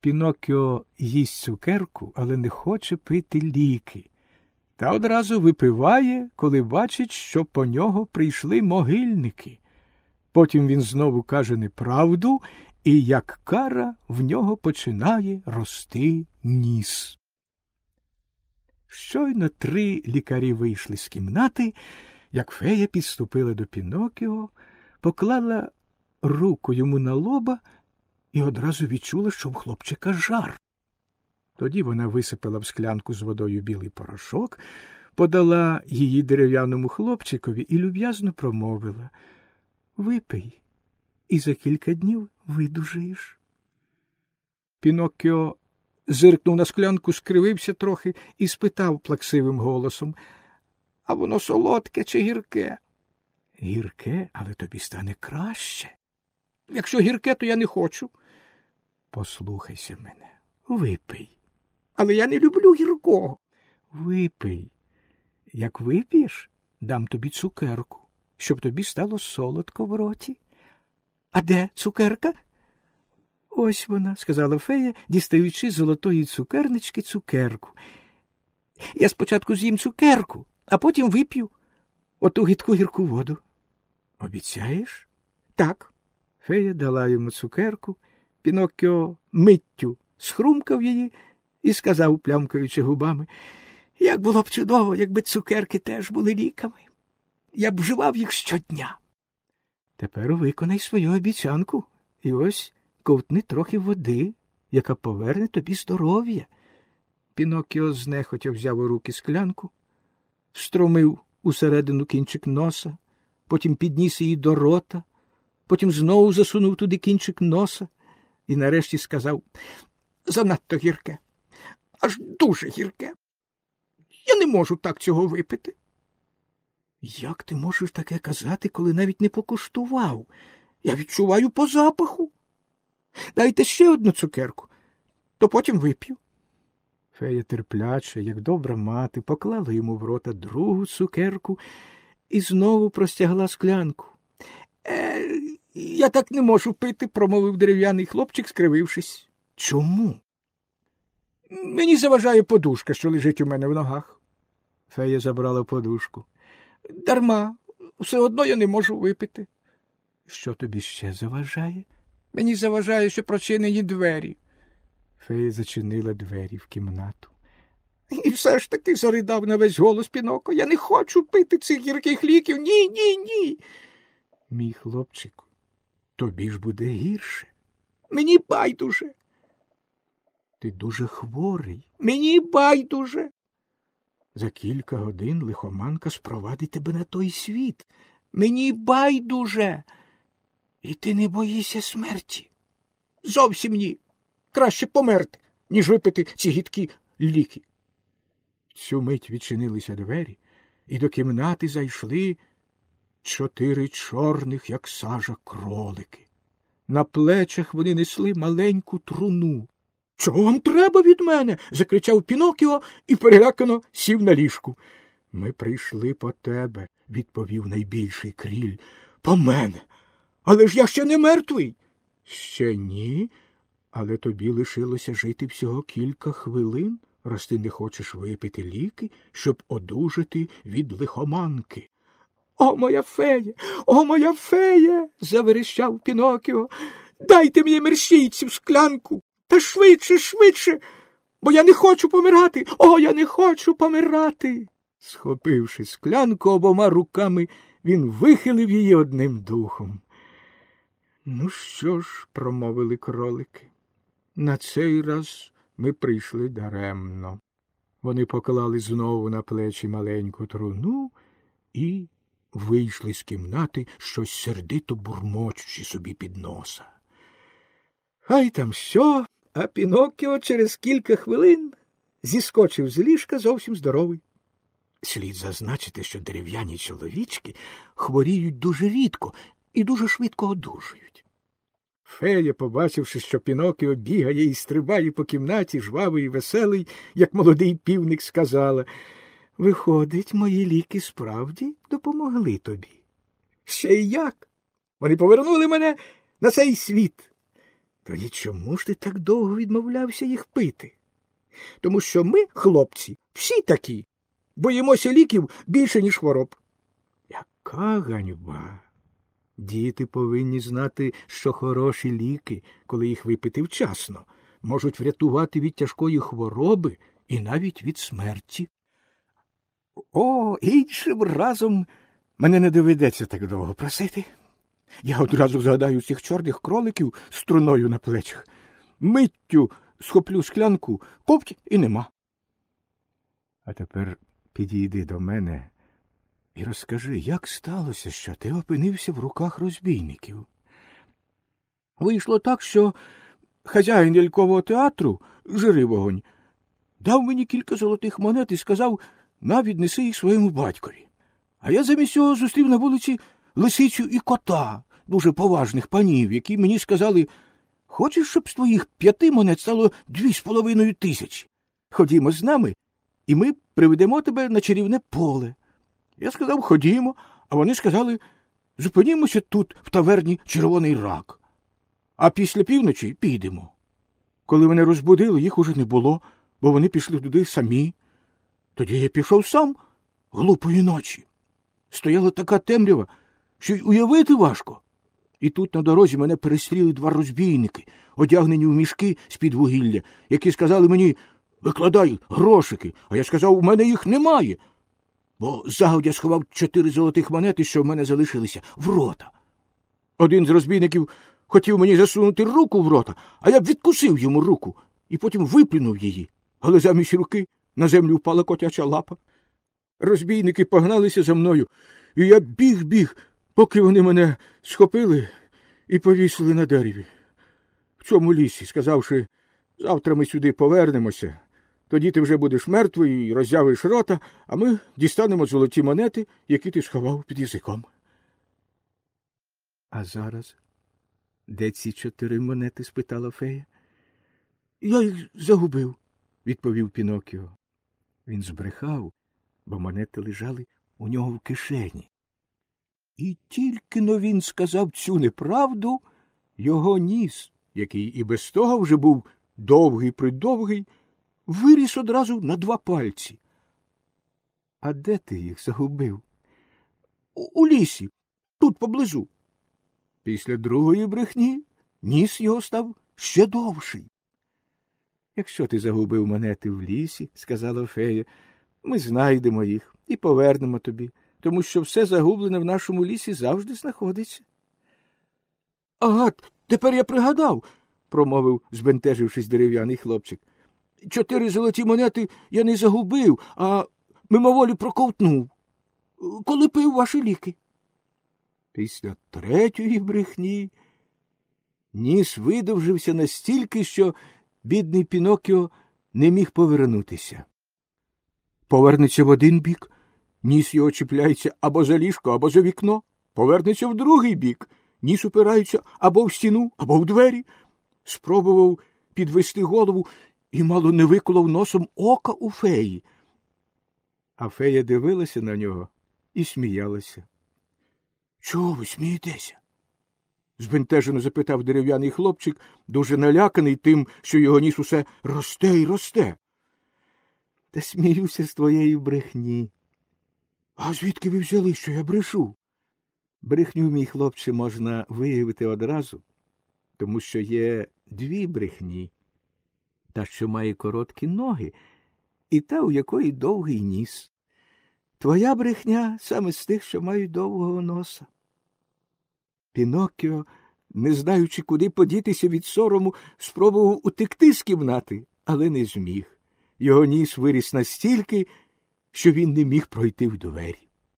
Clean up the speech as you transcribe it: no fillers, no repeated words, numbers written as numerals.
Пінокіо їсть цукерку, але не хоче пити ліки. Та одразу випиває, коли бачить, що по нього прийшли могильники. Потім він знову каже неправду, і як кара в нього починає рости ніс. Щойно 3 лікарі вийшли з кімнати, як фея підступила до Пінокіо, поклала руку йому на лоба і одразу відчула, що в хлопчика жар. Тоді вона висипала в склянку з водою білий порошок, подала її дерев'яному хлопчикові і люб'язно промовила: «Випий, і за кілька днів видужаєш». Пінокіо зиркнув на склянку, скривився трохи і спитав плаксивим голосом: «А воно солодке чи гірке?» «Гірке, але тобі стане краще». «Якщо гірке, то я не хочу». «Послухайся мене, випий». «Але я не люблю гіркого». «Випий. Як вип'єш, дам тобі цукерку, щоб тобі стало солодко в роті». «А де цукерка?» «Ось вона», – сказала фея, дістаючи з золотої цукернички цукерку. «Я спочатку з'їм цукерку, а потім вип'ю оту гидку гірку воду». «Обіцяєш?» «Так». Фея дала йому цукерку, Пінокіо миттю схрумкав її і сказав, плямкаючи губами: «Як було б чудово, якби цукерки теж були ліками. Я б вживав їх щодня». «Тепер виконай свою обіцянку, і ось ковтни трохи води, яка поверне тобі здоров'я». Пінокіо знехотя взяв у руки склянку, встромив усередину кінчик носа, потім підніс її до рота, потім знову засунув туди кінчик носа і нарешті сказав: «Занадто гірке, аж дуже гірке. Я не можу так цього випити». «Як ти можеш таке казати, коли навіть не покуштував? Я відчуваю по запаху. Дайте ще одну цукерку, то потім вип'ю». Фея терпляче, як добра мати, поклала йому в рота другу цукерку і знову простягла склянку. Я так не можу пити», – промовив дерев'яний хлопчик, скривившись. «Чому?» «Мені заважає подушка, що лежить у мене в ногах». Фея забрала подушку. «Дарма, все одно я не можу випити». «Що тобі ще заважає?» «Мені заважає, що прочинені двері». Фея зачинила двері в кімнату. «І все ж таки», – заридав на весь голос Піноко, – «я не хочу пити цих гірких ліків. Ні, ні, ні». «Мій хлопчику, тобі ж буде гірше». «Мені байдуже». «Ти дуже хворий». «Мені байдуже». «За кілька годин лихоманка спровадить тебе на той світ». «Мені байдуже». «І ти не боїшся смерті?» «Зовсім ні. Краще померти, ніж випити ці гидкі ліки». Цю мить відчинилися двері, і до кімнати зайшли 4 чорних, як сажа, кролики. На плечах вони несли маленьку труну. «Чого вам треба від мене?» – закричав Пінокіо і перелякано сів на ліжку. «Ми прийшли по тебе», – відповів найбільший кріль. «По мене? Але ж я ще не мертвий». «Ще ні, але тобі лишилося жити всього кілька хвилин, раз ти не хочеш випити ліки, щоб одужати від лихоманки». «О, моя фея! О, моя фея!» – заверещав Пінокіо. «Дайте мені мерщій цю склянку! Та швидше, швидше! Бо я не хочу помирати! О, я не хочу помирати!» Схопивши склянку обома руками, він вихилив її одним духом. «Ну що ж», – промовили кролики, – «на цей раз ми прийшли даремно». Вони поклали знову на плечі маленьку труну і вийшли з кімнати, щось сердито бурмочучи собі під носа. Хай там що, а Пінокіо через кілька хвилин зіскочив з ліжка зовсім здоровий. Слід зазначити, що дерев'яні чоловічки хворіють дуже рідко і дуже швидко одужують. Фея, побачивши, що Пінокіо бігає і стрибає по кімнаті, жвавий і веселий, як молодий півник, сказала: «Виходить, мої ліки справді допомогли тобі». «Ще й як! Вони повернули мене на цей світ. Тоді чому ж ти так довго відмовлявся їх пити? Тому що ми, хлопці, всі такі. Боїмося ліків більше, ніж хвороб. Яка ганьба! Діти повинні знати, що хороші ліки, коли їх випити вчасно, можуть врятувати від тяжкої хвороби і навіть від смерті. О, іншим разом мене не доведеться так довго просити. Я одразу згадаю цих чорних кроликів з труною на плечах. Миттю схоплю склянку, ковть і нема. А тепер підійди до мене і розкажи, як сталося, що ти опинився в руках розбійників. Вийшло так, що хазяїн лялькового театру, Жири Вогонь, дав мені кілька золотих монет і сказав, на, віднеси їх своєму батькові. А я замість цього зустрів на вулиці лисицю і кота, дуже поважних панів, які мені сказали, хочеш, щоб з твоїх 5 монет стало 2500? Ходімо з нами, і ми приведемо тебе на чарівне поле. Я сказав, ходімо, а вони сказали, зупинімося тут, в таверні «Червоний рак». А після півночі підемо. Коли мене розбудили, їх уже не було, бо вони пішли туди самі. Тоді я пішов сам глупої ночі. Стояла така темрява, що й уявити важко. І тут на дорозі мене перестріли 2 розбійники, одягнені в мішки з-під вугілля, які сказали мені, викладай грошики, а я сказав, у мене їх немає. Бо загодя сховав 4 золотих монети, що в мене залишилися, в рота. Один з розбійників хотів мені засунути руку в рота, а я відкусив йому руку і потім виплюнув її. Але замість руки на землю впала котяча лапа. Розбійники погналися за мною, і я біг, поки вони мене схопили і повісили на дереві. В цьому лісі, сказавши, завтра ми сюди повернемося, тоді ти вже будеш мертвий і роззявиш рота, а ми дістанемо золоті монети, які ти сховав під язиком. А зараз? Де ці 4 монети? Спитала фея. Я їх загубив, відповів Пінокіо. Він збрехав, бо монети лежали у нього в кишені. І тільки-но він сказав цю неправду, його ніс, який і без того вже був довгий-придовгий, виріс одразу на 2 пальці. А де ти їх загубив? У лісі, тут поблизу. Після другої брехні ніс його став ще довший. Якщо ти загубив монети в лісі, сказала фея, ми знайдемо їх і повернемо тобі, тому що все загублене в нашому лісі завжди знаходиться. Ага, тепер я пригадав, промовив, збентежившись дерев'яний хлопчик. 4 золоті монети я не загубив, а мимоволі проковтнув, коли пив ваші ліки. Після 3-ї брехні ніс видовжився настільки, що бідний Пінокіо не міг повернутися. Повернеться в один бік, ніс його чіпляється або за ліжко, або за вікно. Повернеться в другий бік, ніс упирається або в стіну, або в двері. Спробував підвести голову і мало не виколов носом ока у феї. А фея дивилася на нього і сміялася. — Чого ви смієтеся? — збентежено запитав дерев'яний хлопчик, дуже наляканий тим, що його ніс усе росте і росте. — Та сміюся з твоєї брехні. — А звідки ви взяли, що я брешу? — Брехню, мій хлопче, можна виявити одразу, тому що є 2 брехні. Та, що має короткі ноги, і та, у якої довгий ніс. Твоя брехня саме з тих, що мають довгого носа. Пінокіо, не знаючи, куди подітися від сорому, спробував утекти з кімнати, але не зміг. Його ніс виріс настільки, що він не міг пройти в двері.